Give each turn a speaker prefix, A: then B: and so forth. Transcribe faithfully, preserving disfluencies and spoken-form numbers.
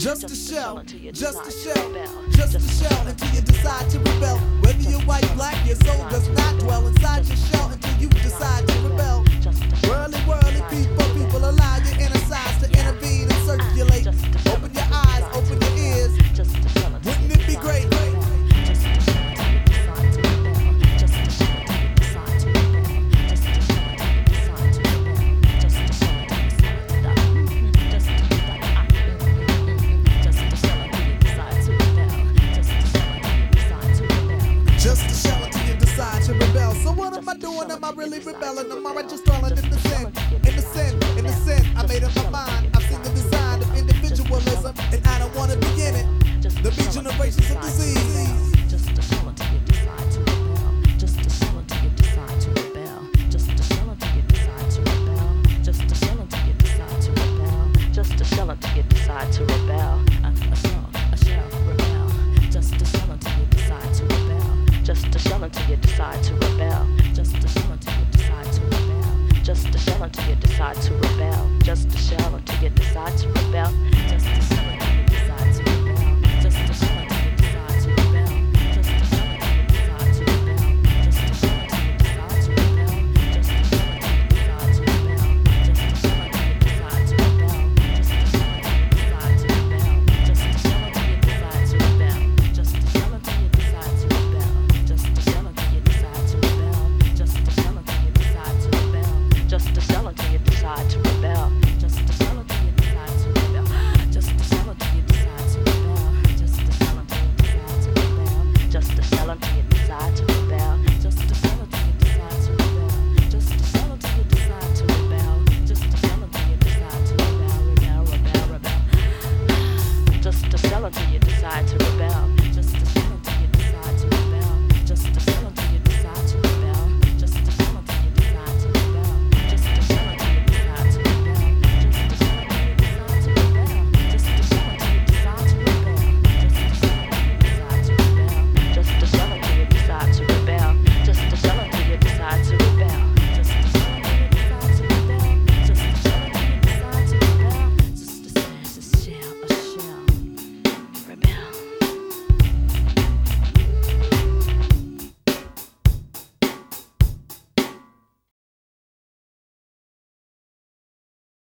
A: Just a shell, just a shell, just a shell until you decide to rebel. Whether you're white, black, your soul does not dwell inside your shell until you decide to rebel. Whirly, whirly, people, people are lying.